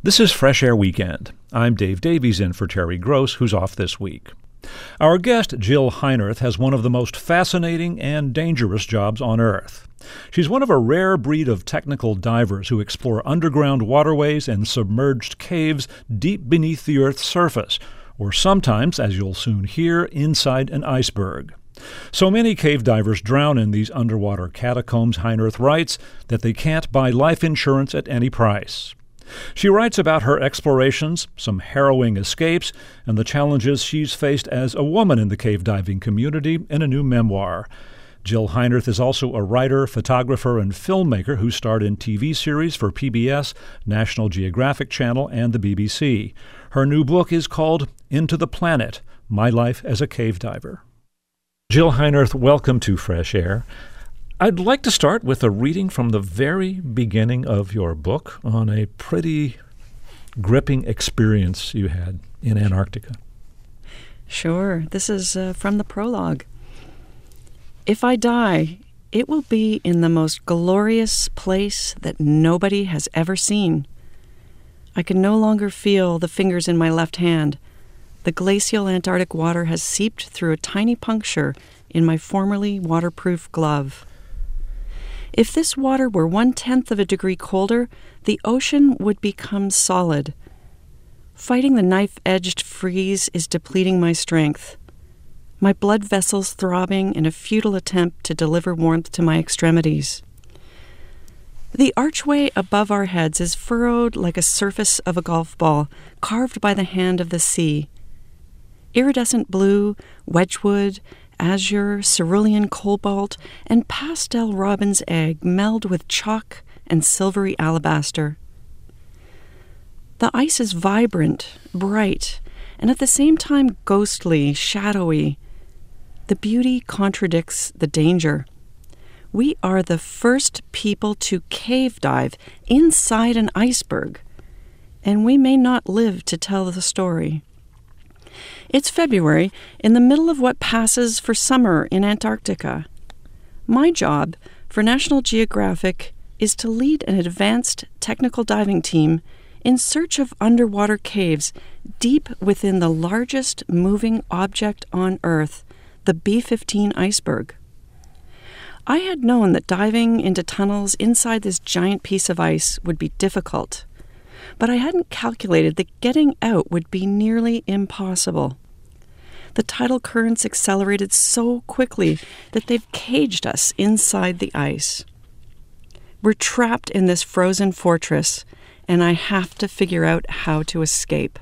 This is Fresh Air Weekend. I'm Dave Davies in for Terry Gross, who's off this week. Our guest, Jill Heinerth, has one of the most fascinating and dangerous jobs on Earth. She's one of a rare breed of technical divers who explore underground waterways and submerged caves deep beneath the Earth's surface, or sometimes, as you'll soon hear, inside an iceberg. So many cave divers drown in these underwater catacombs, Heinerth writes, that they can't buy life insurance at any price. She writes about her explorations, some harrowing escapes, and the challenges she's faced as a woman in the cave diving community in a new memoir. Jill Heinerth is also a writer, photographer, and filmmaker who starred in TV series for PBS, National Geographic Channel, and the BBC. Her new book is called Into the Planet: My Life as a Cave Diver. Jill Heinerth, welcome to Fresh Air. I'd like to start with a reading from the very beginning of your book on a pretty gripping experience you had in Antarctica. Sure. This is from the prologue. If I die, it will be in the most glorious place that nobody has ever seen. I can no longer feel the fingers in my left hand. The glacial Antarctic water has seeped through a tiny puncture in my formerly waterproof glove. If this water were 1/10 of a degree colder, the ocean would become solid. Fighting the knife-edged freeze is depleting my strength. My blood vessels throbbing in a futile attempt to deliver warmth to my extremities. The archway above our heads is furrowed like a surface of a golf ball, carved by the hand of the sea. Iridescent blue, Wedgwood, azure, cerulean cobalt, and pastel robin's egg meld with chalk and silvery alabaster. The ice is vibrant, bright, and at the same time ghostly, shadowy. The beauty contradicts the danger. We are the first people to cave dive inside an iceberg, and we may not live to tell the story. It's February, in the middle of what passes for summer in Antarctica. My job for National Geographic is to lead an advanced technical diving team in search of underwater caves deep within the largest moving object on Earth, the B-15 iceberg. I had known that diving into tunnels inside this giant piece of ice would be difficult, but I hadn't calculated that getting out would be nearly impossible. The tidal currents accelerated so quickly that they've caged us inside the ice. We're trapped in this frozen fortress, and I have to figure out how to escape.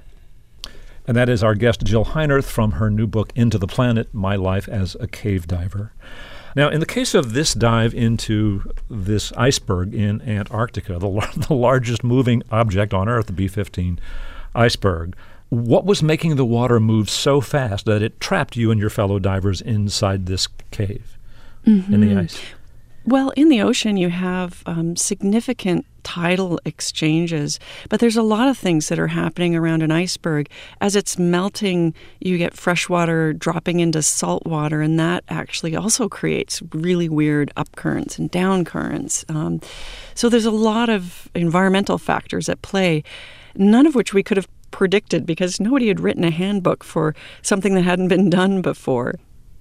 And that is our guest, Jill Heinerth, from her new book, Into the Planet: My Life as a Cave Diver. Now, in the case of this dive into this iceberg in Antarctica, the largest moving object on Earth, the B-15 iceberg, what was making the water move so fast that it trapped you and your fellow divers inside this cave in the ice? Well, in the ocean, you have significant tidal exchanges, but there's a lot of things that are happening around an iceberg. As it's melting, you get fresh water dropping into salt water, and that actually also creates really weird upcurrents and downcurrents. So there's a lot of environmental factors at play, none of which we could have predicted because nobody had written a handbook for something that hadn't been done before.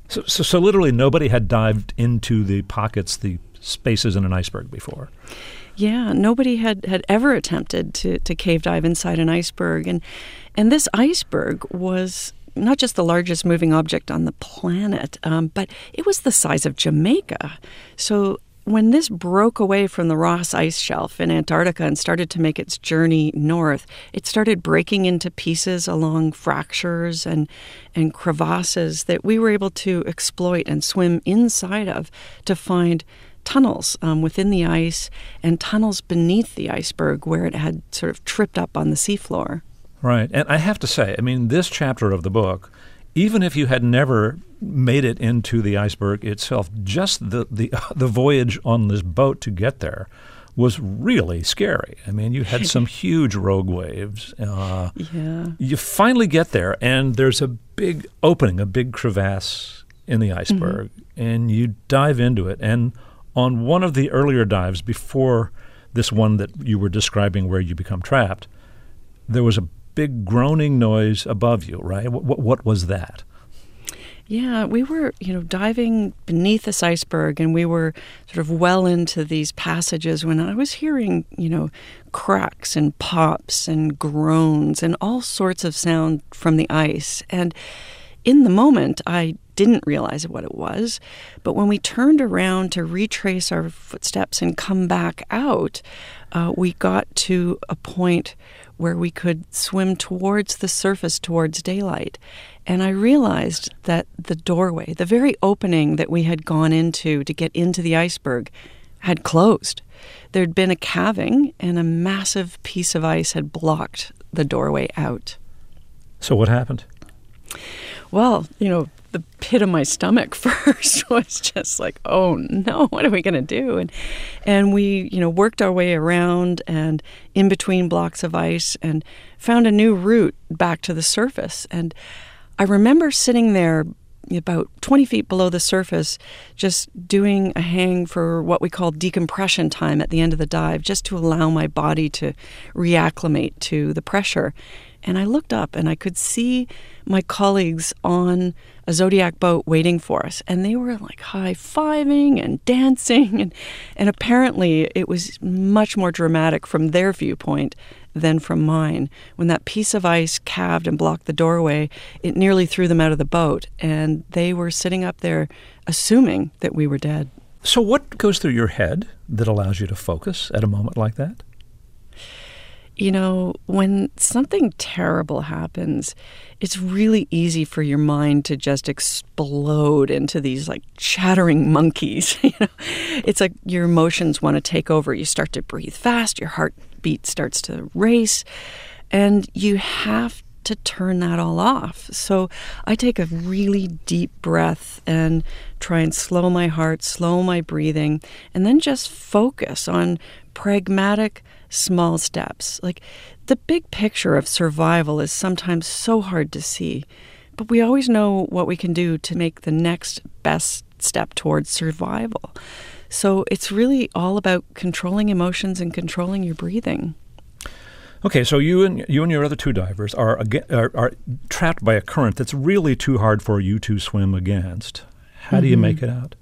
So literally nobody had dived into the pockets, the spaces in an iceberg before. Yeah, nobody had ever attempted to cave dive inside an iceberg. And this iceberg was not just the largest moving object on the planet, but it was the size of Jamaica. So when this broke away from the Ross Ice Shelf in Antarctica and started to make its journey north, it started breaking into pieces along fractures and crevasses that we were able to exploit and swim inside of to find tunnels within the ice and tunnels beneath the iceberg where it had sort of tripped up on the seafloor. Right. And I have to say, I mean, this chapter of the book, even if you had never made it into the iceberg itself, just the voyage on this boat to get there was really scary. I mean, you had some huge rogue waves. Yeah. You finally get there, and there's a big opening, a big crevasse in the iceberg, and you dive into it. And on one of the earlier dives before this one that you were describing where you become trapped, there was a big groaning noise above you, right? What was that? Yeah, we were, diving beneath this iceberg, and we were sort of well into these passages when I was hearing, cracks and pops and groans and all sorts of sound from the ice. And in the moment, I didn't realize what it was. But when we turned around to retrace our footsteps and come back out, we got to a point where we could swim towards the surface, towards daylight. And I realized that the doorway, the very opening that we had gone into to get into the iceberg, had closed. There'd been a calving, and a massive piece of ice had blocked the doorway out. So what happened? Well, the pit of my stomach first was just like, oh no, what are we going to do? And we, worked our way around and in between blocks of ice and found a new route back to the surface. And I remember sitting there about 20 feet below the surface, just doing a hang for what we call decompression time at the end of the dive, just to allow my body to reacclimate to the pressure. And I looked up and I could see my colleagues on a Zodiac boat waiting for us. And they were like high-fiving and dancing. And apparently it was much more dramatic from their viewpoint than from mine. When that piece of ice calved and blocked the doorway, it nearly threw them out of the boat. And they were sitting up there assuming that we were dead. So what goes through your head that allows you to focus at a moment like that? When something terrible happens, it's really easy for your mind to just explode into these like chattering monkeys. It's like your emotions want to take over. You start to breathe fast, your heartbeat starts to race, and you have to turn that all off. So I take a really deep breath and try and slow my heart, slow my breathing, and then just focus on pragmatic, small steps. Like the big picture of survival is sometimes so hard to see, but we always know what we can do to make the next best step towards survival. So it's really all about controlling emotions and controlling your breathing. Okay, so you and your other two divers are trapped by a current that's really too hard for you to swim against. How do you make it out?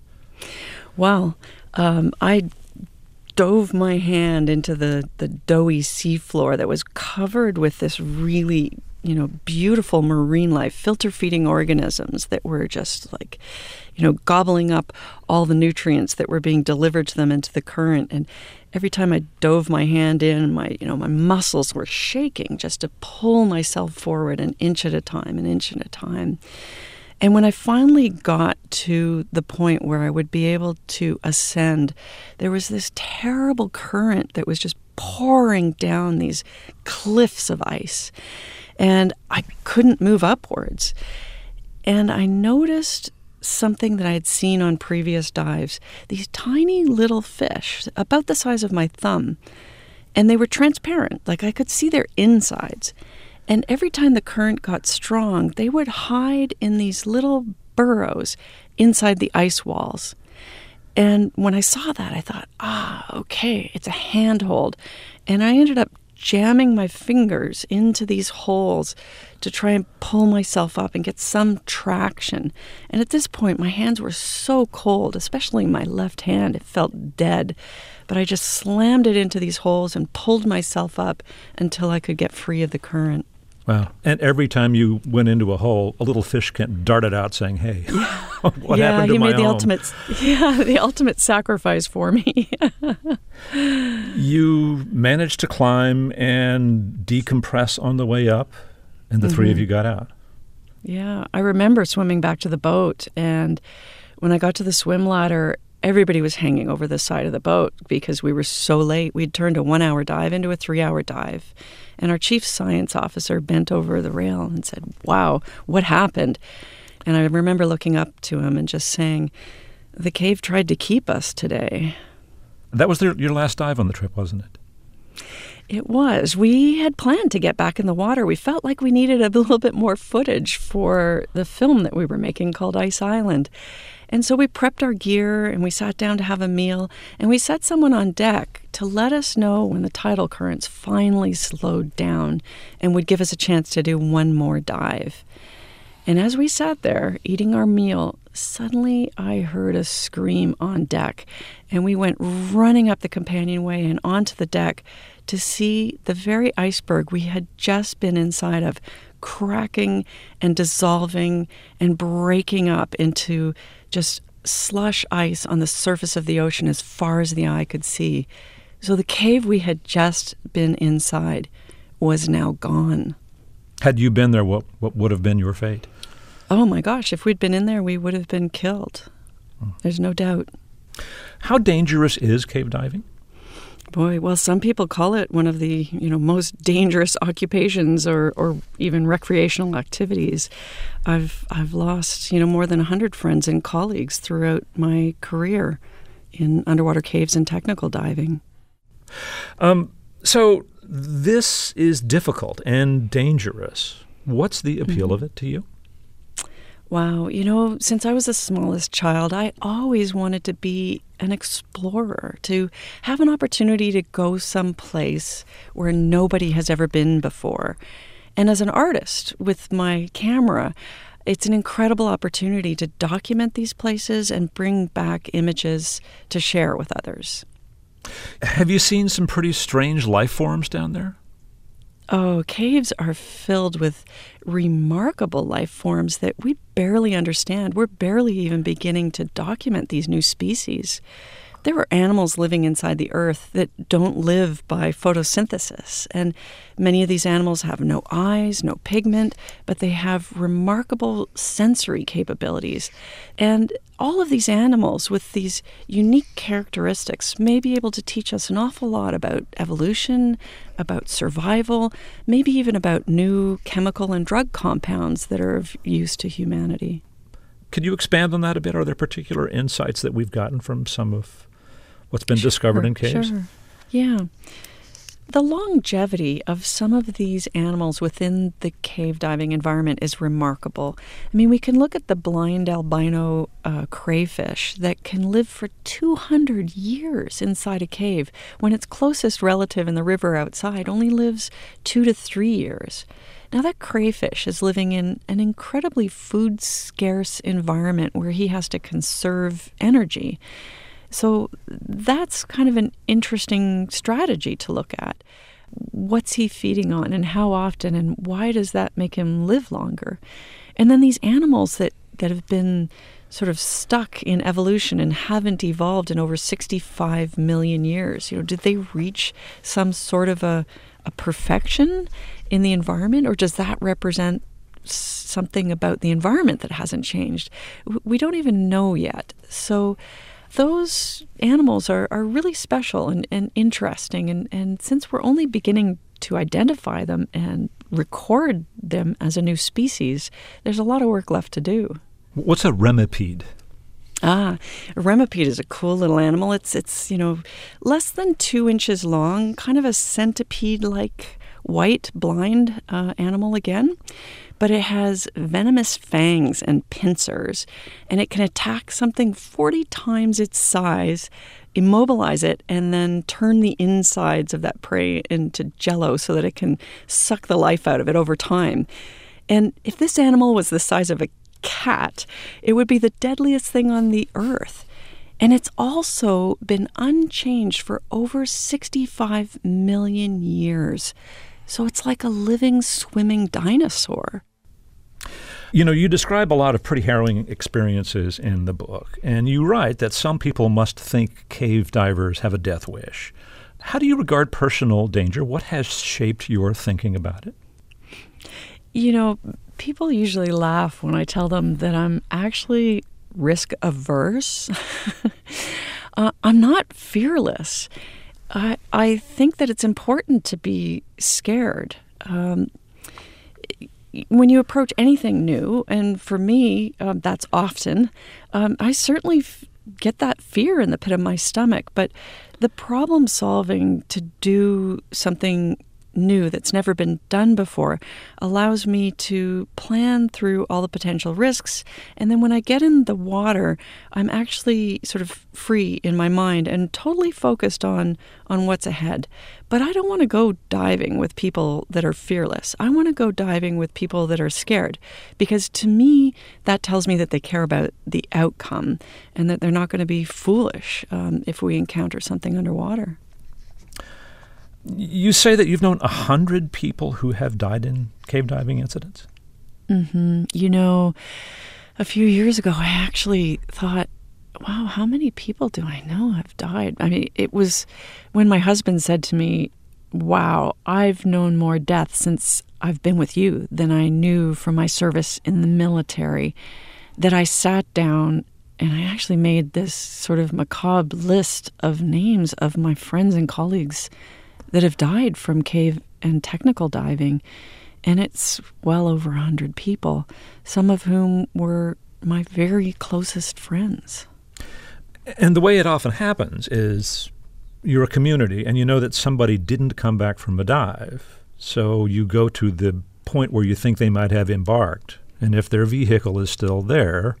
Well, I dove my hand into the doughy seafloor that was covered with this really, beautiful marine life, filter-feeding organisms that were just like, gobbling up all the nutrients that were being delivered to them into the current. And every time I dove my hand in, my muscles were shaking just to pull myself forward an inch at a time. And when I finally got to the point where I would be able to ascend, there was this terrible current that was just pouring down these cliffs of ice. And I couldn't move upwards. And I noticed something that I had seen on previous dives, these tiny little fish, about the size of my thumb. And they were transparent, like I could see their insides. And every time the current got strong, they would hide in these little burrows inside the ice walls. And when I saw that, I thought, okay, it's a handhold. And I ended up jamming my fingers into these holes to try and pull myself up and get some traction. And at this point, my hands were so cold, especially my left hand. It felt dead. But I just slammed it into these holes and pulled myself up until I could get free of the current. Wow. And every time you went into a hole, a little fish darted out saying, hey, what happened to my made the ultimate sacrifice for me. You managed to climb and decompress on the way up, and the three of you got out. Yeah. I remember swimming back to the boat, and when I got to the swim ladder, everybody was hanging over the side of the boat because we were so late. We'd turned a 1-hour dive into a 3-hour dive. And our chief science officer bent over the rail and said, wow, what happened? And I remember looking up to him and just saying, the cave tried to keep us today. That was your last dive on the trip, wasn't it? It was. We had planned to get back in the water. We felt like we needed a little bit more footage for the film that we were making called Ice Island. And so we prepped our gear and we sat down to have a meal, and we set someone on deck to let us know when the tidal currents finally slowed down and would give us a chance to do one more dive. And as we sat there eating our meal, suddenly I heard a scream on deck, and we went running up the companionway and onto the deck to see the very iceberg we had just been inside of cracking and dissolving and breaking up into just slush ice on the surface of the ocean as far as the eye could see. So the cave we had just been inside was now gone. Had you been there, what would have been your fate? Oh my gosh, if we'd been in there, we would have been killed. There's no doubt. How dangerous is cave diving? Boy, well, some people call it one of the, most dangerous occupations or even recreational activities. I've lost, more than 100 friends and colleagues throughout my career in underwater caves and technical diving. So this is difficult and dangerous. What's the appeal of it to you? Wow, since I was the smallest child, I always wanted to be an explorer, to have an opportunity to go someplace where nobody has ever been before. And as an artist with my camera, it's an incredible opportunity to document these places and bring back images to share with others. Have you seen some pretty strange life forms down there? Oh, caves are filled with remarkable life forms that we barely understand. We're barely even beginning to document these new species. There are animals living inside the earth that don't live by photosynthesis, and many of these animals have no eyes, no pigment, but they have remarkable sensory capabilities. And all of these animals with these unique characteristics may be able to teach us an awful lot about evolution, about survival, maybe even about new chemical and drug compounds that are of use to humanity. Could you expand on that a bit? Are there particular insights that we've gotten from some of what's been discovered in caves? Sure. Yeah. The longevity of some of these animals within the cave diving environment is remarkable. I mean, we can look at the blind albino crayfish that can live for 200 years inside a cave when its closest relative in the river outside only lives 2 to 3 years. Now, that crayfish is living in an incredibly food-scarce environment where he has to conserve energy. So that's kind of an interesting strategy to look at. What's he feeding on and how often, and why does that make him live longer? And then these animals that have been sort of stuck in evolution and haven't evolved in over 65 million years, did they reach some sort of a perfection in the environment, or does that represent something about the environment that hasn't changed? We don't even know yet. So those animals are really special and interesting. And since we're only beginning to identify them and record them as a new species, there's a lot of work left to do. What's a remipede? A remipede is a cool little animal. It's less than 2 inches long, kind of a centipede-like white blind animal again. But it has venomous fangs and pincers, and it can attack something 40 times its size, immobilize it, and then turn the insides of that prey into jello so that it can suck the life out of it over time. And if this animal was the size of a cat, it would be the deadliest thing on the earth. And it's also been unchanged for over 65 million years. So it's like a living, swimming dinosaur. You describe a lot of pretty harrowing experiences in the book, and you write that some people must think cave divers have a death wish. How do you regard personal danger? What has shaped your thinking about it? People usually laugh when I tell them that I'm actually risk averse. I'm not fearless. I think that it's important to be scared. When you approach anything new, and for me, that's often, I certainly get that fear in the pit of my stomach. But The problem solving to do something new that's never been done before allows me to plan through all the potential risks. And then when I get in the water, I'm actually sort of free in my mind and totally focused on what's ahead. But I don't want to go diving with people that are fearless. I want to go diving with people that are scared, because to me, that tells me that they care about the outcome and that they're not going to be foolish if we encounter something underwater. You say that you've known 100 people who have died in cave diving incidents? Mm-hmm. You know, a few years ago, I actually thought, wow, how many people do I know have died? I mean, it was when my husband said to me, wow, I've known more death since I've been with you than I knew from my service in the military, that I sat down and I actually made this sort of macabre list of names of my friends and colleagues that have died from cave and technical diving. And it's well over 100 people, some of whom were my very closest friends. And the way it often happens is you're a community and you know that somebody didn't come back from a dive. So you go to the point where you think they might have embarked. And if their vehicle is still there,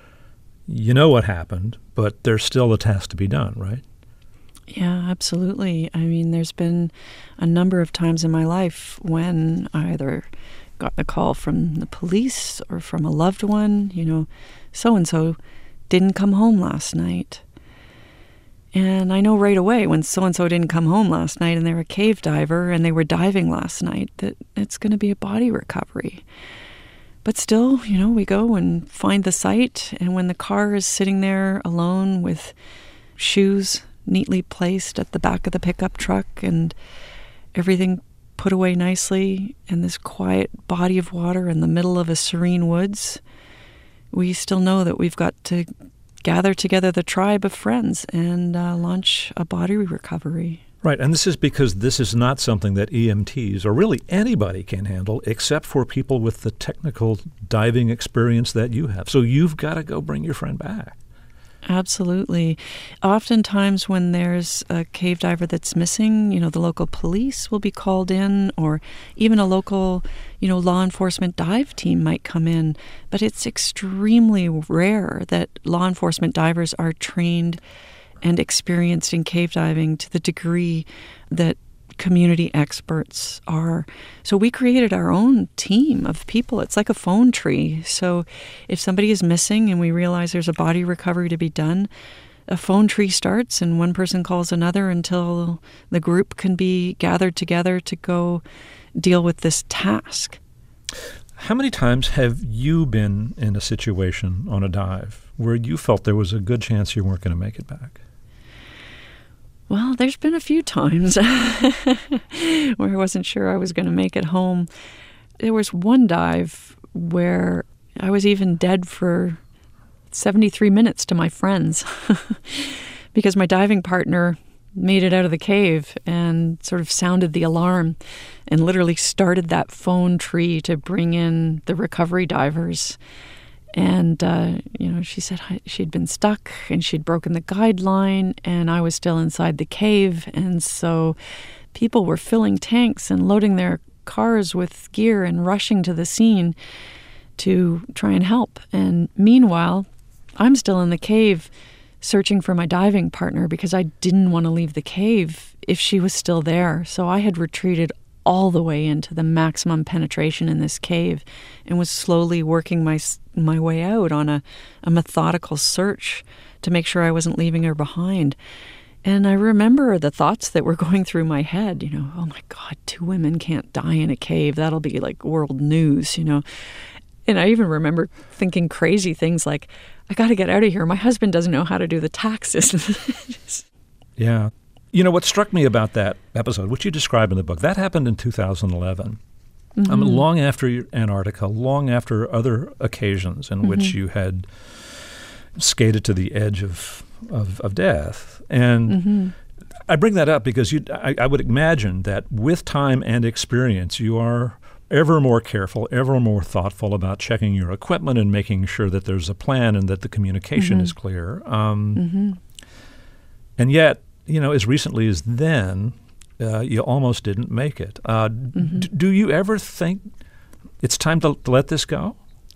you know what happened, but there's still a task to be done, right? Yeah, absolutely. I mean, there's been a number of times in my life when I either got the call from the police or from a loved one, you know, so-and-so didn't come home last night. And I know right away when so-and-so didn't come home last night and they're a cave diver and they were diving last night, that it's going to be a body recovery. But still, you know, we go and find the site, and when the car is sitting there alone with shoes neatly placed at the back of the pickup truck and everything put away nicely in this quiet body of water in the middle of a serene woods, we still know that we've got to gather together the tribe of friends and launch a body recovery. Right, and this is because this is not something that EMTs or really anybody can handle except for people with the technical diving experience that you have. So you've got to go bring your friend back. Absolutely. Oftentimes when there's a cave diver that's missing, you know, the local police will be called in, or even a local, you know, law enforcement dive team might come in. But it's extremely rare that law enforcement divers are trained and experienced in cave diving to the degree that community experts are. So we created our own team of people. It's like a phone tree. So if somebody is missing and we realize there's a body recovery to be done, a phone tree starts and one person calls another until the group can be gathered together to go deal with this task. How many times have you been in a situation on a dive where you felt there was a good chance you weren't going to make it back? Well, there's been a few times where I wasn't sure I was going to make it home. There was one dive where I was even dead for 73 minutes to my friends because my diving partner made it out of the cave and sort of sounded the alarm and literally started that phone tree to bring in the recovery divers. And, you know, she said she'd been stuck and she'd broken the guideline and I was still inside the cave. And so people were filling tanks and loading their cars with gear and rushing to the scene to try and help. And meanwhile, I'm still in the cave searching for my diving partner because I didn't want to leave the cave if she was still there. So I had retreated all the way into the maximum penetration in this cave and was slowly working my way out on a methodical search to make sure I wasn't leaving her behind. And I remember the thoughts that were going through my head, you know, oh my God, 2 women can't die in a cave. That'll be like world news, you know. And I even remember thinking crazy things like, I got to get out of here. My husband doesn't know how to do the taxes. Yeah. You know, what struck me about that episode, which you describe in the book, that happened in 2011. Mm-hmm. Long after Antarctica, long after other occasions in which you had skated to the edge of death. And I bring that up because I would imagine that with time and experience, you are ever more careful, ever more thoughtful about checking your equipment and making sure that there's a plan and that the communication is clear. And yet, as recently as then, you almost didn't make it. Do you ever think it's time to let this go?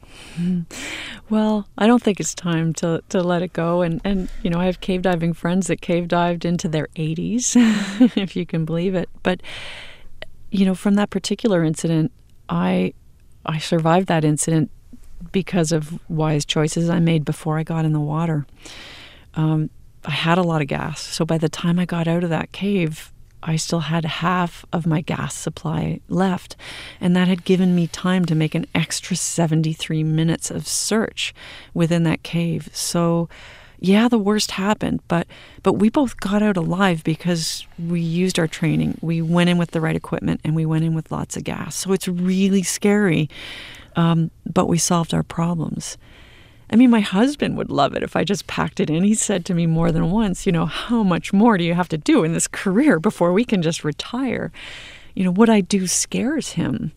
Well, I don't think it's time to let it go. And I have cave diving friends that cave dived into their 80s, if you can believe it. But, from that particular incident, I survived that incident because of wise choices I made before I got in the water. I had a lot of gas. So by the time I got out of that cave, I still had half of my gas supply left, and that had given me time to make an extra 73 minutes of search within that cave. So, yeah, the worst happened, but we both got out alive because we used our training. We went in with the right equipment, and we went in with lots of gas. So it's really scary, but we solved our problems. I mean, my husband would love it if I just packed it in. He said to me more than once, how much more do you have to do in this career before we can just retire? What I do scares him.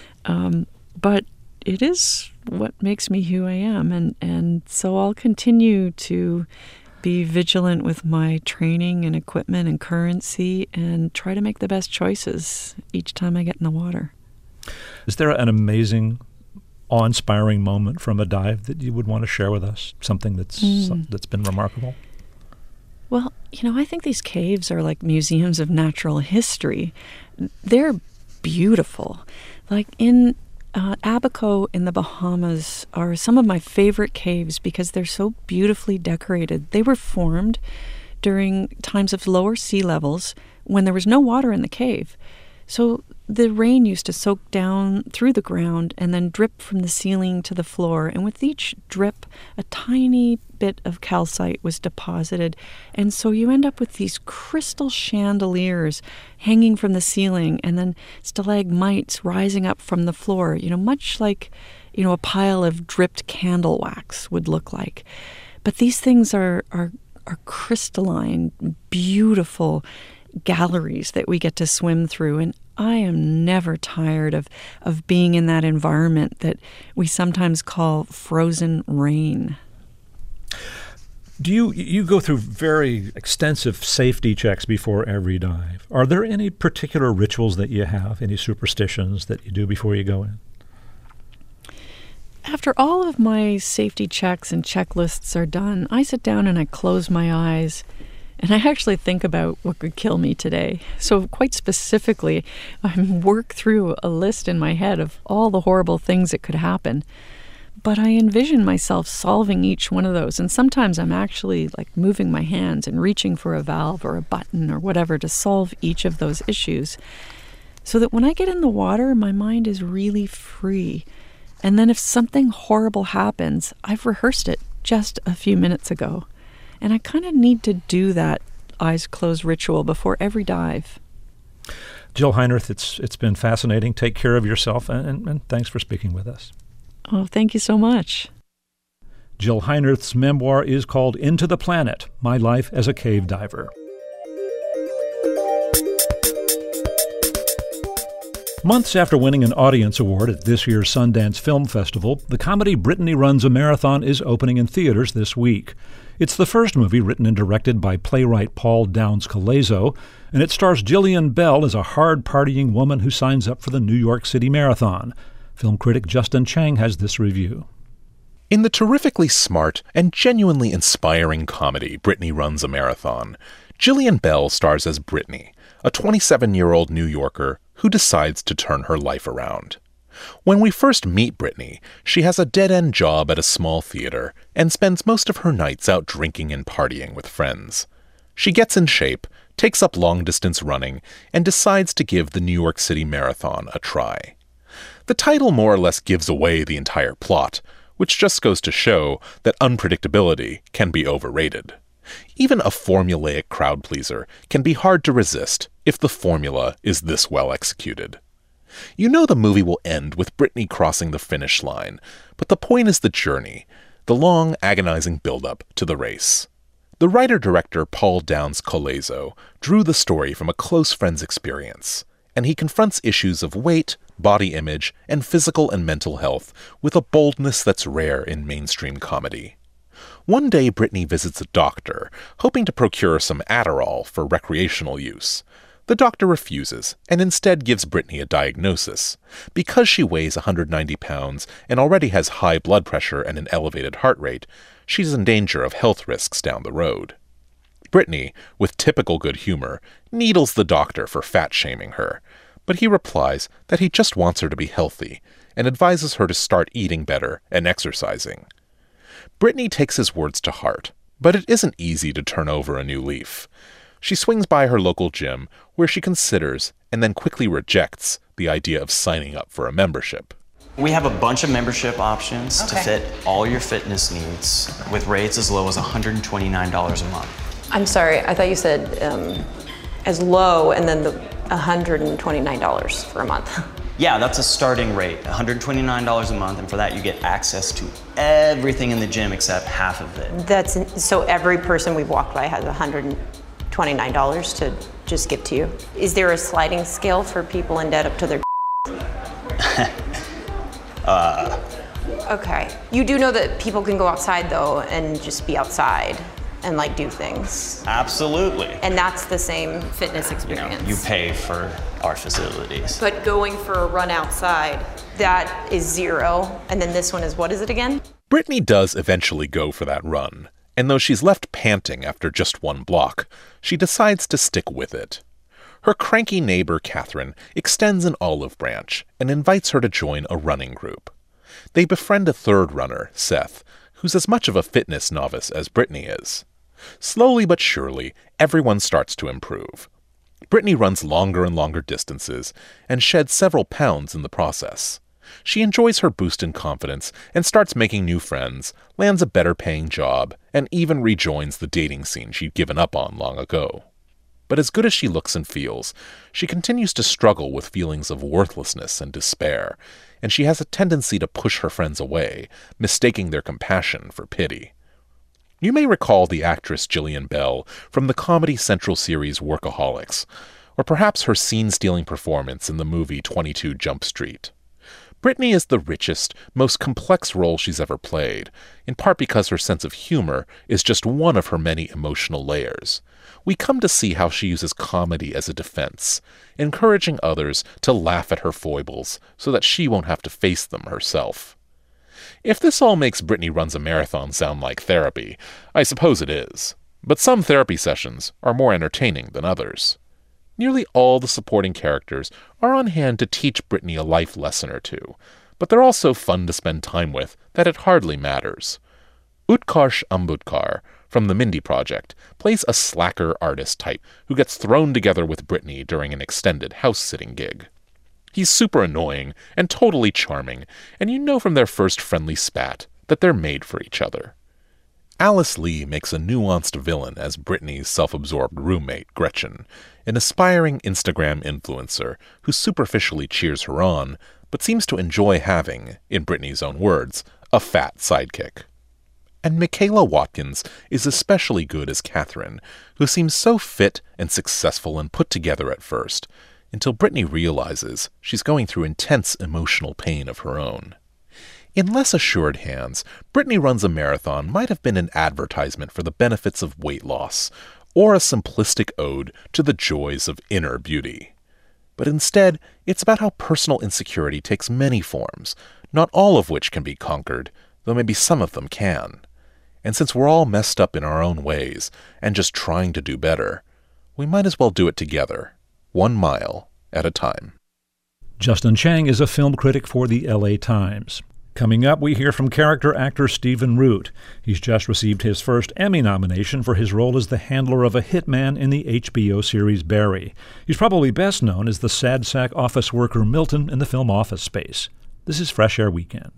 But it is what makes me who I am. And so I'll continue to be vigilant with my training and equipment and currency and try to make the best choices each time I get in the water. Is there an amazing, awe-inspiring moment from a dive that you would want to share with us? Something that's been remarkable? Well, I think these caves are like museums of natural history. They're beautiful. Like in Abaco in the Bahamas are some of my favorite caves because they're so beautifully decorated. They were formed during times of lower sea levels when there was no water in the cave. So the rain used to soak down through the ground and then drip from the ceiling to the floor. And with each drip, a tiny bit of calcite was deposited. And so you end up with these crystal chandeliers hanging from the ceiling and then stalagmites rising up from the floor, much like, a pile of dripped candle wax would look like. But these things are crystalline, beautiful galleries that we get to swim through, and I am never tired of being in that environment that we sometimes call frozen rain. Do you go through very extensive safety checks before every dive? Are there any particular rituals that you have, any superstitions that you do before you go in? After all of my safety checks and checklists are done, I sit down and I close my eyes. And I actually think about what could kill me today. So quite specifically, I work through a list in my head of all the horrible things that could happen. But I envision myself solving each one of those. And sometimes I'm actually like moving my hands and reaching for a valve or a button or whatever to solve each of those issues. So that when I get in the water, my mind is really free. And then if something horrible happens, I've rehearsed it just a few minutes ago. And I kind of need to do that eyes closed ritual before every dive. Jill Heinerth, it's been fascinating. Take care of yourself, and thanks for speaking with us. Oh, thank you so much. Jill Heinerth's memoir is called Into the Planet, My Life as a Cave Diver. Months after winning an audience award at this year's Sundance Film Festival, the comedy Brittany Runs a Marathon is opening in theaters this week. It's the first movie written and directed by playwright Paul Downs Colezo, and it stars Jillian Bell as a hard-partying woman who signs up for the New York City Marathon. Film critic Justin Chang has this review. In the terrifically smart and genuinely inspiring comedy Brittany Runs a Marathon, Jillian Bell stars as Brittany, a 27-year-old New Yorker who decides to turn her life around. When we first meet Brittany, she has a dead-end job at a small theater and spends most of her nights out drinking and partying with friends. She gets in shape, takes up long-distance running, and decides to give the New York City Marathon a try. The title more or less gives away the entire plot, which just goes to show that unpredictability can be overrated. Even a formulaic crowd pleaser can be hard to resist if the formula is this well executed. You know the movie will end with Brittany crossing the finish line, but the point is the journey, the long, agonizing build-up to the race. The writer-director Paul Downs Colezo drew the story from a close friend's experience, and he confronts issues of weight, body image, and physical and mental health with a boldness that's rare in mainstream comedy. One day, Brittany visits a doctor, hoping to procure some Adderall for recreational use. The doctor refuses, and instead gives Brittany a diagnosis. Because she weighs 190 pounds and already has high blood pressure and an elevated heart rate, she's in danger of health risks down the road. Brittany, with typical good humor, needles the doctor for fat-shaming her, but he replies that he just wants her to be healthy and advises her to start eating better and exercising. Brittany takes his words to heart, but it isn't easy to turn over a new leaf. She swings by her local gym, where she considers and then quickly rejects the idea of signing up for a membership. We have a bunch of membership options to fit all your fitness needs with rates as low as $129 a month. I'm sorry, I thought you said as low and then the $129 for a month. Yeah, that's a starting rate, $129 a month, and for that you get access to everything in the gym except half of it. So every person we've walked by has $129 to just give to you. Is there a sliding scale for people in debt up to their Okay. You do know that people can go outside though and just be outside and like do things. Absolutely. And that's the same fitness experience. You pay for our facilities. But going for a run outside, that is $0. And then this one is, what is it again? Brittany does eventually go for that run, and though she's left panting after just one block, she decides to stick with it. Her cranky neighbor, Catherine, extends an olive branch and invites her to join a running group. They befriend a third runner, Seth, who's as much of a fitness novice as Brittany is. Slowly but surely, everyone starts to improve. Brittany runs longer and longer distances and sheds several pounds in the process. She enjoys her boost in confidence and starts making new friends, lands a better-paying job, and even rejoins the dating scene she'd given up on long ago. But as good as she looks and feels, she continues to struggle with feelings of worthlessness and despair, and she has a tendency to push her friends away, mistaking their compassion for pity. You may recall the actress Jillian Bell from the Comedy Central series Workaholics, or perhaps her scene-stealing performance in the movie 22 Jump Street. Brittany is the richest, most complex role she's ever played, in part because her sense of humor is just one of her many emotional layers. We come to see how she uses comedy as a defense, encouraging others to laugh at her foibles so that she won't have to face them herself. If this all makes Brittany Runs a Marathon sound like therapy, I suppose it is. But some therapy sessions are more entertaining than others. Nearly all the supporting characters are on hand to teach Brittany a life lesson or two, but they're also fun to spend time with that it hardly matters. Utkarsh Ambudkar, from the Mindy Project, plays a slacker artist type who gets thrown together with Brittany during an extended house-sitting gig. He's super annoying and totally charming, and you know from their first friendly spat that they're made for each other. Alice Lee makes a nuanced villain as Brittany's self-absorbed roommate, Gretchen, an aspiring Instagram influencer who superficially cheers her on, but seems to enjoy having, in Brittany's own words, a fat sidekick. And Michaela Watkins is especially good as Catherine, who seems so fit and successful and put together at first, until Brittany realizes she's going through intense emotional pain of her own. In less assured hands, Brittany Runs a Marathon might have been an advertisement for the benefits of weight loss, or a simplistic ode to the joys of inner beauty. But instead, it's about how personal insecurity takes many forms, not all of which can be conquered, though maybe some of them can. And since we're all messed up in our own ways, and just trying to do better, we might as well do it together, 1 mile at a time. Justin Chang is a film critic for the LA Times. Coming up, we hear from character actor Stephen Root. He's just received his first Emmy nomination for his role as the handler of a hitman in the HBO series Barry. He's probably best known as the sad sack office worker Milton in the film Office Space. This is Fresh Air Weekend.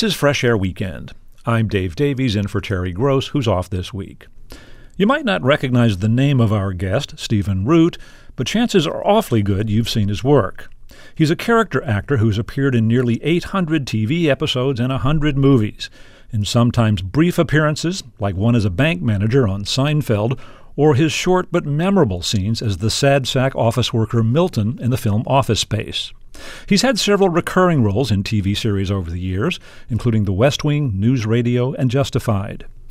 I'm Dave Davies in for Terry Gross, who's off this week. You might not recognize the name of our guest, Stephen Root, but chances are awfully good you've seen his work. He's a character actor who's appeared in nearly 800 TV episodes and 100 movies, in sometimes brief appearances, like one as a bank manager on Seinfeld, or his short but memorable scenes as the sad sack office worker Milton in the film Office Space. He's had several recurring roles in TV series over the years, including The West Wing, News Radio, and Justified.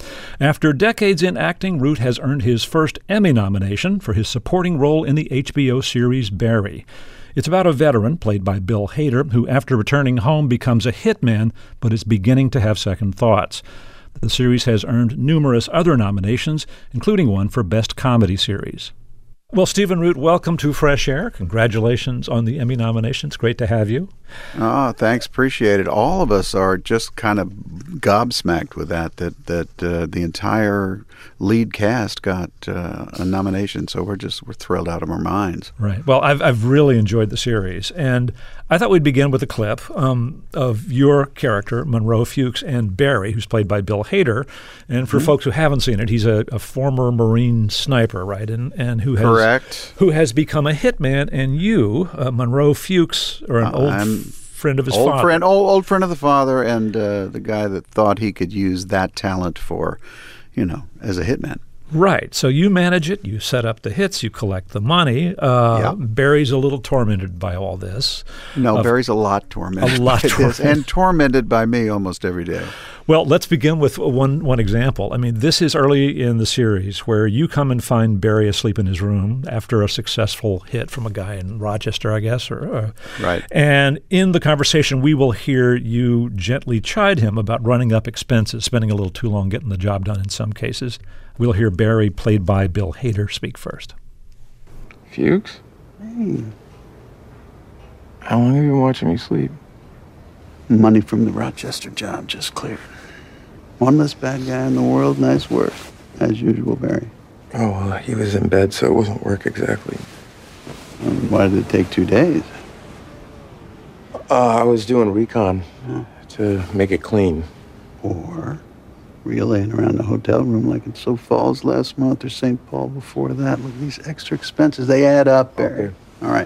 After decades in acting, Root has earned his first Emmy nomination for his supporting role in the HBO series Barry. It's about a veteran, played by Bill Hader, who after returning home becomes a hitman, but is beginning to have second thoughts. The series has earned numerous other nominations, including one for Best Comedy Series. Well, Stephen Root, welcome to Fresh Air. Congratulations on the Emmy nominations. Great to have you. Oh, thanks. Appreciate it. All of us are just kind of gobsmacked with that the entire lead cast got a nomination. So we're thrilled out of our minds. Right. Well, I've really enjoyed the series, and I thought we'd begin with a clip of your character, Monroe Fuchs, and Barry, who's played by Bill Hader. And for folks who haven't seen it, he's a former Marine sniper, right? And who has Correct. Who has become a hitman, and you, Monroe Fuchs, are an old friend of his father. Old friend of the father, and the guy that thought he could use that talent for, as a hitman. Right. So you manage it, you set up the hits, you collect the money. Barry's a little tormented by all this. No, Barry's a lot tormented. And tormented by me almost every day. Well, let's begin with one example. I mean, this is early in the series where you come and find Barry asleep in his room after a successful hit from a guy in Rochester, I guess. Right. And in the conversation, we will hear you gently chide him about running up expenses, spending a little too long getting the job done in some cases. We'll hear Barry, played by Bill Hader, speak first. Fuchs? Hey. How long have you been watching me sleep? Money from the Rochester job just cleared. One less bad guy in the world, nice work. As usual, Barry. Oh, well, he was in bed, so it wasn't work exactly. Why did it take 2 days? I was doing recon to make it clean. Or were you laying around the hotel room like in Sioux Falls last month or St. Paul before that? Look, these extra expenses, they add up, Barry. Okay. All right.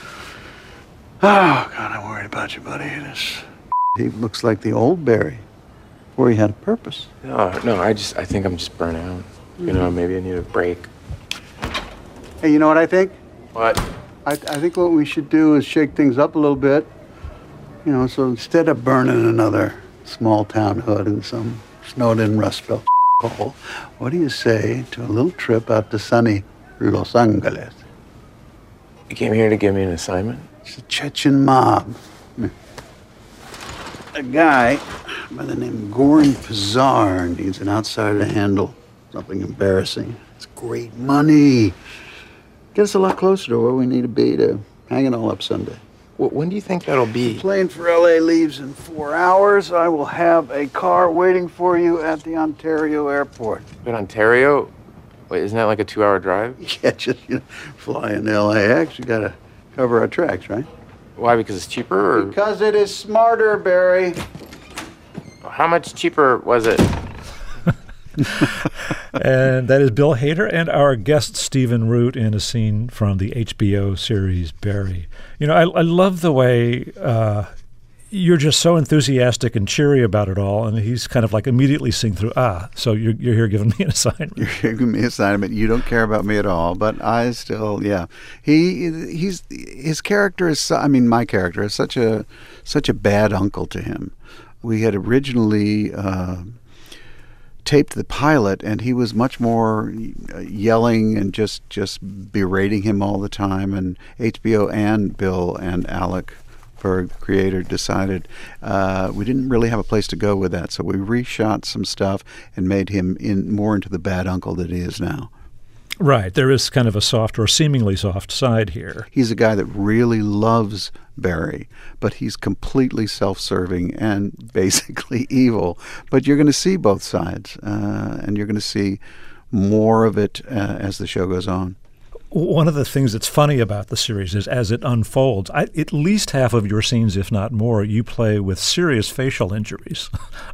Oh, God, I'm worried about you, buddy. He looks like the old Barry, where he had a purpose. No, I think I'm just burnt out. Maybe I need a break. Hey, you know what I think? What? I think what we should do is shake things up a little bit. So instead of burning another small town hood in some snowed-in Rust Belt hole, what do you say to a little trip out to sunny Los Angeles? You came here to give me an assignment? It's the Chechen mob. A guy by the name of Goran Pazar needs an outsider to handle something embarrassing. It's great money. Get us a lot closer to where we need to be to hang it all up Sunday. Well, when do you think that'll be? The plane for L.A. leaves in 4 hours. I will have a car waiting for you at the Ontario airport. In Ontario? Wait, isn't that like a 2-hour drive? Yeah, just fly in LAX. You got to cover our tracks, right? Why? Because it's cheaper? Or? Because it is smarter, Barry. How much cheaper was it? And that is Bill Hader and our guest Stephen Root in a scene from the HBO series Barry. I love the way you're just so enthusiastic and cheery about it all, and he's kind of like immediately seeing through, so you're here giving me an assignment. You're here giving me an assignment. You don't care about me at all, but I still, yeah. His character is, my character is such a bad uncle to him. We had originally taped the pilot, and he was much more yelling and just berating him all the time, and HBO and Bill and Alec Berg, creator, decided we didn't really have a place to go with that, so we reshot some stuff and made him more into the bad uncle that he is now. Right. There is kind of a soft or seemingly soft side here. He's a guy that really loves Barry, but he's completely self-serving and basically evil. But you're going to see both sides, and you're going to see more of it as the show goes on. One of the things that's funny about the series is as it unfolds, at least half of your scenes, if not more, you play with serious facial injuries.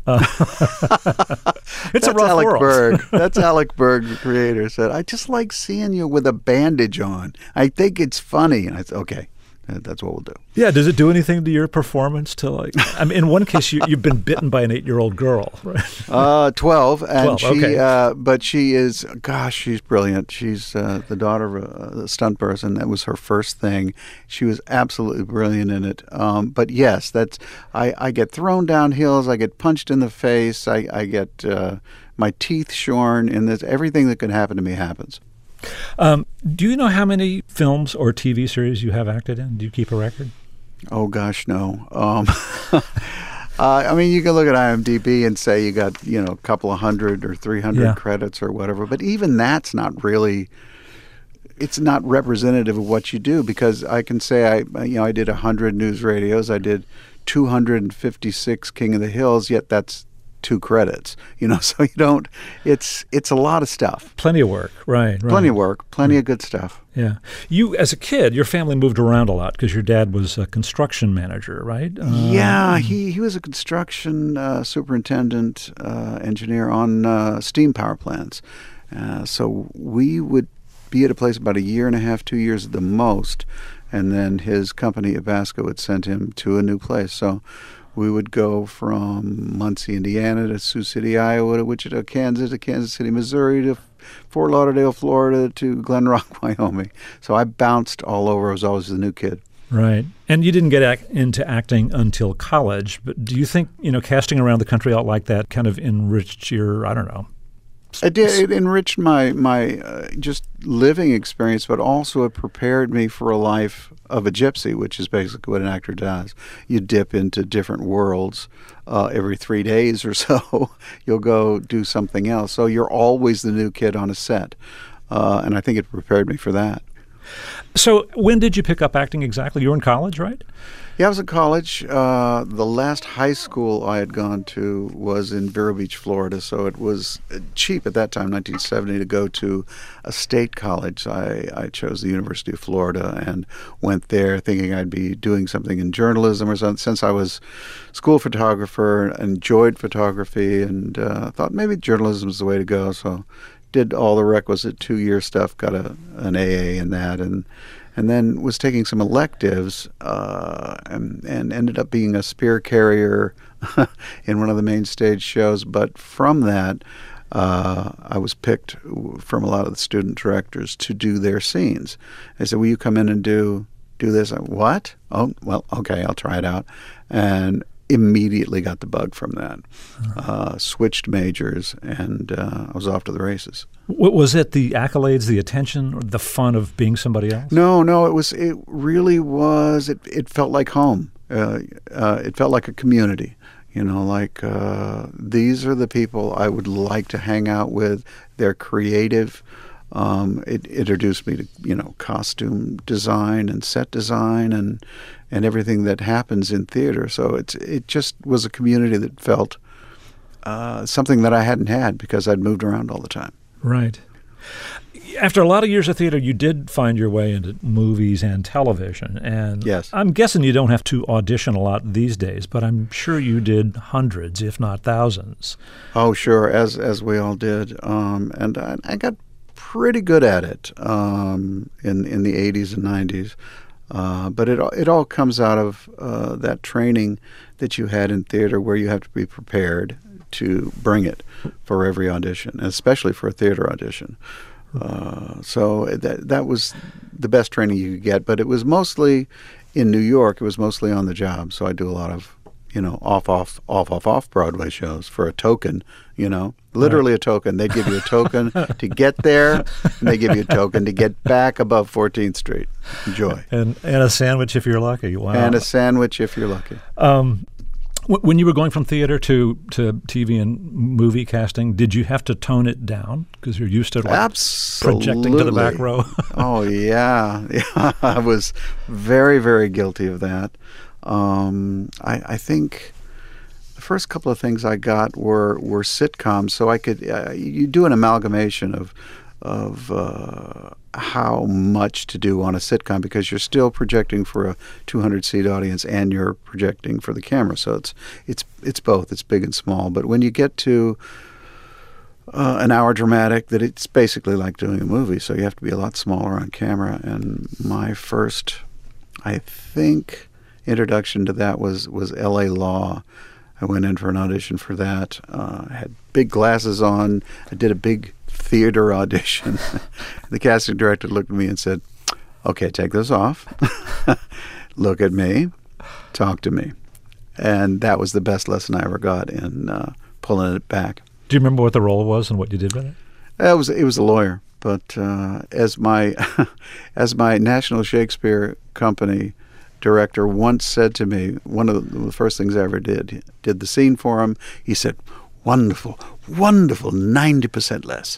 It's a rough Alec world. Berg. That's Alec Berg, the creator, said, I just like seeing you with a bandage on. I think it's funny. And I said, okay. That's what we'll do. Yeah. Does it do anything to your performance in one case, you've been bitten by an 8-year-old girl, right? 12. And 12, okay. But she is, she's brilliant. She's the daughter of a stunt person. That was her first thing. She was absolutely brilliant in it. But yes, I get thrown down hills. I get punched in the face. I get my teeth shorn in this. Everything that could happen to me happens. Do you know how many films or TV series you have acted in? Do you keep a record? Oh, gosh, no. I mean, you can look at IMDb and say you got, a couple of hundred or 300 credits or whatever. But even that's not really, it's not representative of what you do, because I can say I did 100 news radios. I did 256 King of the Hills, yet that's 2 credits, so you don't, it's a lot of stuff. Plenty of work, right. Plenty of work, plenty of good stuff. Yeah. You, as a kid, your family moved around a lot because your dad was a construction manager, right? Yeah, he was a construction superintendent, engineer on steam power plants. So we would be at a place about a year and a half, 2 years at the most, and then his company, Abasco, would send him to a new place. So we would go from Muncie, Indiana, to Sioux City, Iowa, to Wichita, Kansas, to Kansas City, Missouri, to Fort Lauderdale, Florida, to Glen Rock, Wyoming. So I bounced all over. I was always the new kid. Right. And you didn't get into acting until college, but do you think, casting around the country out like that kind of enriched your, I don't know? It did. It enriched my just living experience, but also it prepared me for a life of a gypsy, which is basically what an actor does. You dip into different worlds every 3 days or so. You'll go do something else. So you're always the new kid on a set. And I think it prepared me for that. So when did you pick up acting exactly? You were in college, right? Yeah, I was in college. The last high school I had gone to was in Vero Beach, Florida, so it was cheap at that time, 1970, to go to a state college. I chose the University of Florida and went there thinking I'd be doing something in journalism or something. Since I was a school photographer, enjoyed photography, and thought maybe journalism is the way to go, so did all the requisite 2-year stuff, got an AA in that, and then was taking some electives and ended up being a spear carrier in one of the main stage shows. But from that, I was picked from a lot of the student directors to do their scenes. They said, will you come in and do this? I went, what? Oh, well, okay, I'll try it out. And immediately got the bug from that. Switched majors, and I was off to the races. Was it the accolades, the attention, or the fun of being somebody else? No, it really was. It felt like home. It felt like a community. These are the people I would like to hang out with. They're creative. It introduced me to, costume design and set design and everything that happens in theater. So it just was a community that felt something that I hadn't had because I'd moved around all the time. Right. After a lot of years of theater, you did find your way into movies and television. And yes. I'm guessing you don't have to audition a lot these days, but I'm sure you did hundreds, if not thousands. Oh, sure, as we all did. And I got pretty good at it in the 80s and 90s. But it all comes out of that training that you had in theater, where you have to be prepared to bring it for every audition, especially for a theater audition. So that was the best training you could get. But it was mostly in New York. It was mostly on the job. So I do a lot of off Broadway shows for a token. Literally a token. They give you a token to get there, and they give you a token to get back above 14th Street. Enjoy. And a sandwich if you're lucky. Wow. And a sandwich if you're lucky. When you were going from theater to TV and movie casting, did you have to tone it down because you're used to projecting to the back row? Oh, yeah. I was very, very guilty of that. I think the first couple of things I got were sitcoms, so I could you do an amalgamation of how much to do on a sitcom, because you're still projecting for a 200-seat audience and you're projecting for the camera, so it's both. It's big and small. But when you get to an hour dramatic, that it's basically like doing a movie, so you have to be a lot smaller on camera. And my first, I think, introduction to that was L.A. Law. I went in for an audition for that. I had big glasses on. I did a big theater audition. The casting director looked at me and said, okay, take this off. Look at me. Talk to me. And that was the best lesson I ever got in pulling it back. Do you remember what the role was and what you did with it? It was a lawyer, but as my National Shakespeare Company director once said to me, one of the first things I ever did the scene for him. He said, "Wonderful, wonderful, 90% less."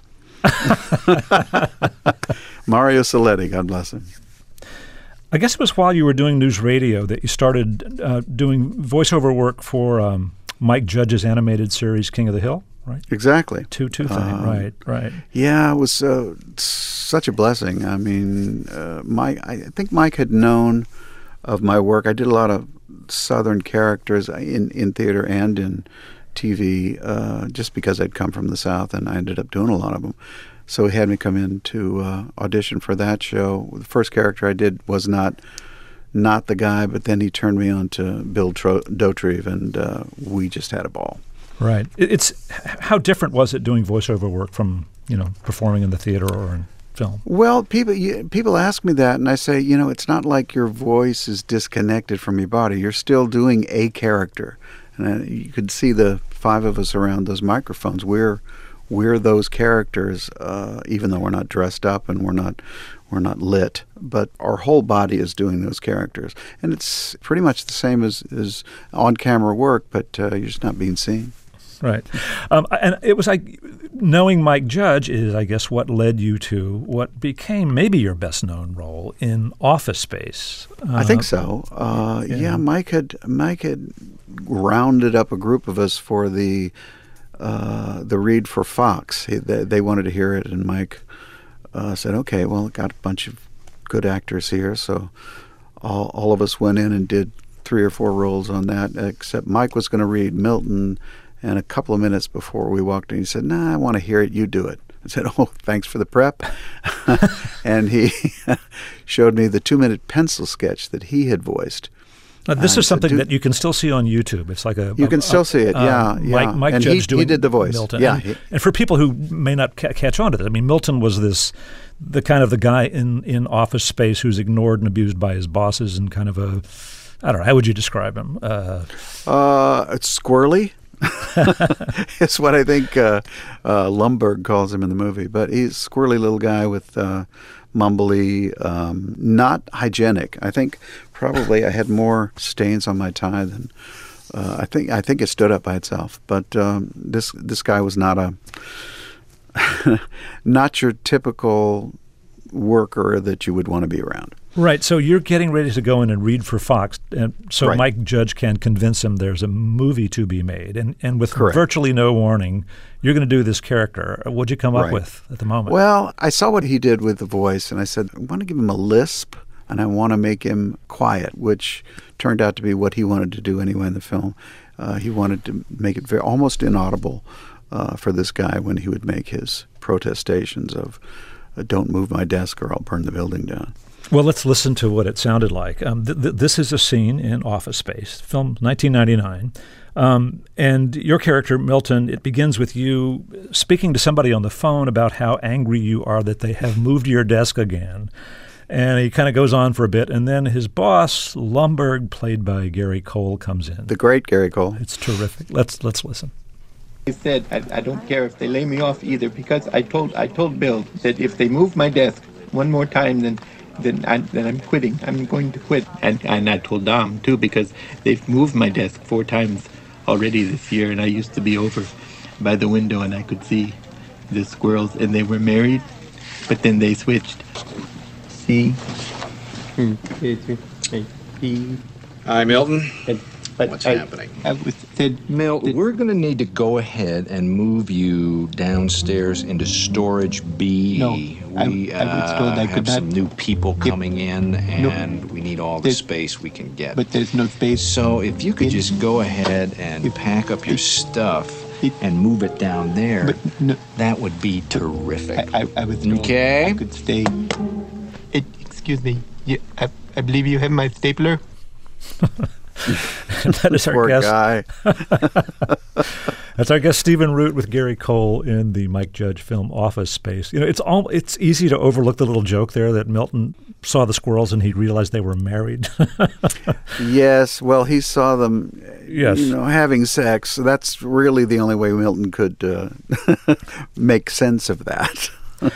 Mario Saletti, God bless him. I guess it was while you were doing news radio that you started doing voiceover work for Mike Judge's animated series King of the Hill, right? Exactly. Two fame, right. Yeah, it was such a blessing. I mean, I think Mike had known of my work. I did a lot of Southern characters in theater and in TV, just because I'd come from the South, and I ended up doing a lot of them. So he had me come in to audition for that show. The first character I did was not the guy, but then he turned me on to Bill Dauterive, and we just had a ball. Right. It's how different was it doing voiceover work from performing in the theater or in film? Well, people ask me that, and I say, it's not like your voice is disconnected from your body. You're still doing a character, and you could see the five of us around those microphones. We're those characters, even though we're not dressed up and we're not lit, but our whole body is doing those characters, and it's pretty much the same as on-camera work, but you're just not being seen. Right. And it was like knowing Mike Judge is, I guess, what led you to what became maybe your best-known role in Office Space. I think so. Yeah, Mike had rounded up a group of us for the read for Fox. They wanted to hear it, and Mike said, "Okay, well, got a bunch of good actors here," so all of us went in and did 3 or 4 roles on that, except Mike was going to read Milton. And a couple of minutes before we walked in, he said, "Nah, I want to hear it. You do it." I said, "Oh, thanks for the prep." And he showed me the 2-minute pencil sketch that he had voiced. Now, this is something that you can still see on YouTube. It's like you can still see it, yeah. Mike and Judge doing he did the voice. Milton. Yeah. And for people who may not catch on to this, I mean, Milton was the kind of the guy in Office Space who's ignored and abused by his bosses, and kind of I don't know, how would you describe him? It's squirrely. It's what I think Lumbergh calls him in the movie. But he's a squirrely little guy with mumbly, not hygienic. I think probably I had more stains on my tie than I think it stood up by itself. But this guy was not not your typical worker that you would want to be around. Right. So you're getting ready to go in and read for Fox, and so right. Mike Judge can convince him there's a movie to be made, and with Correct. virtually no warning, you're going to do this character. What'd you come up Right. with at the moment? Well, I saw what he did with the voice, and I said, I want to give him a lisp, and I want to make him quiet, which turned out to be what he wanted to do anyway in the film. He wanted to make it almost inaudible for this guy when he would make his protestations of, "Don't move my desk or I'll burn the building down." Well, let's listen to what it sounded like. This is a scene in Office Space, filmed 1999. And your character, Milton, it begins with you speaking to somebody on the phone about how angry you are that they have moved your desk again. And he kind of goes on for a bit, and then his boss, Lumbergh, played by Gary Cole, comes in. The great Gary Cole. It's terrific. Let's listen. He said, I don't care if they lay me off either, because I told Bill that if they move my desk one more time, then I'm quitting. I'm going to quit. And I told Dom, too, because they've moved my desk 4 times already this year, and I used to be over by the window, and I could see the squirrels, and they were married, but then they switched. See? Hi, Milton. But What's happening? Milt, we're going to need to go ahead and move you downstairs into storage B. No, I was told I could have some not. new people coming in, and we need all the space we can get. But there's no space. So if you could just go ahead and pack up your stuff and move it down there, that would be terrific. I was told okay? I could stay. Excuse me. I believe you have my stapler. That is our Poor guest. guy. That's our guest, Stephen Root, with Gary Cole in the Mike Judge film Office Space. You know, it's easy to overlook the little joke there that Milton saw the squirrels and he realized they were married. Yes, well, he saw them, Yes. having sex. So that's really the only way Milton could make sense of that.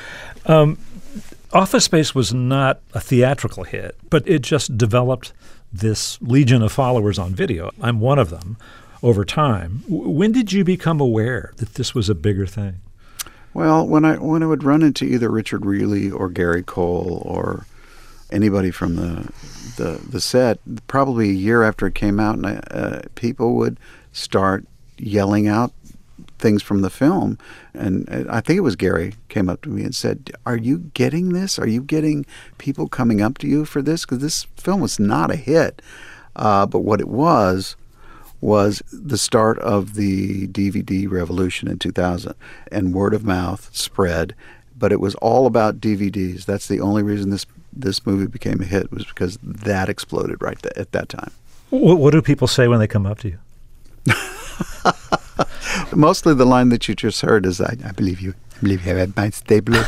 Office Space was not a theatrical hit, but it just developed this legion of followers on video. I'm one of them. Over time, when did you become aware that this was a bigger thing? Well, when I would run into either Richard Reilly or Gary Cole or anybody from the set, probably a year after it came out, and people would start yelling out things from the film. And I think it was Gary came up to me and said, "Are you getting this? Are you getting people coming up to you for this? Because this film was not a hit." But what it was the start of the DVD revolution in 2000, and word of mouth spread. But it was all about DVDs. That's the only reason this movie became a hit, was because that exploded at that time. What do people say when they come up to you? Mostly the line that you just heard is, I believe you have my stable.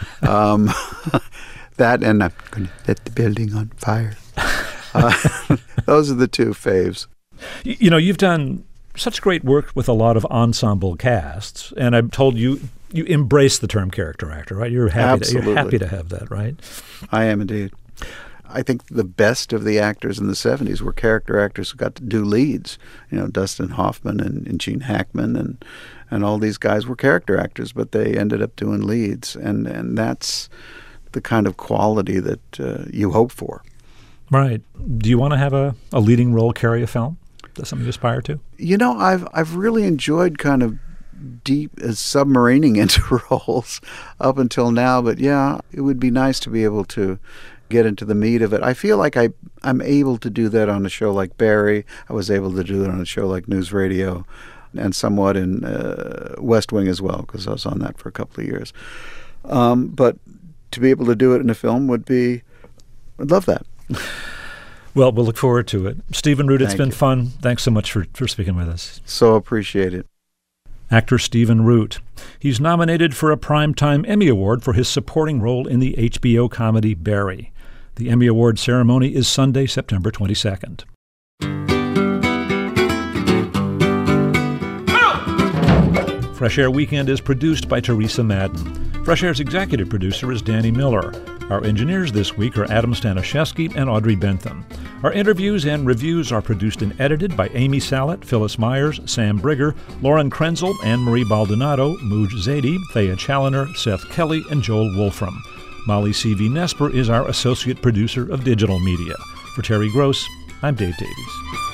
That, and I'm going to set the building on fire. Those are the two faves. You know, you've done such great work with a lot of ensemble casts, and I'm told you embrace the term character actor, right? You're happy to have that, right? I am indeed. I think the best of the actors in the 70s were character actors who got to do leads. Dustin Hoffman and Gene Hackman and all these guys were character actors, but they ended up doing leads, and that's the kind of quality that you hope for. Right. Do you want to have a leading role carry a film? Is that something you aspire to? I've really enjoyed kind of deep submarining into roles up until now, but yeah, it would be nice to be able to get into the meat of it. I feel like I'm able to do that on a show like Barry. I was able to do it on a show like News Radio, and somewhat in West Wing as well, because I was on that for a couple of years. But to be able to do it in a film I'd love that. Well, we'll look forward to it. Stephen Root, it's been fun. Thanks so much for speaking with us. So appreciate it. Actor Stephen Root. He's nominated for a Primetime Emmy Award for his supporting role in the HBO comedy Barry. The Emmy Award ceremony is Sunday, September 22nd. Fresh Air Weekend is produced by Teresa Madden. Fresh Air's executive producer is Danny Miller. Our engineers this week are Adam Staniszewski and Audrey Bentham. Our interviews and reviews are produced and edited by Amy Sallet, Phyllis Myers, Sam Brigger, Lauren Krenzel, Anne-Marie Baldonado, Mooj Zadie, Thea Challoner, Seth Kelly, and Joel Wolfram. Molly C.V. Nesper is our associate producer of digital media. For Terry Gross, I'm Dave Davies.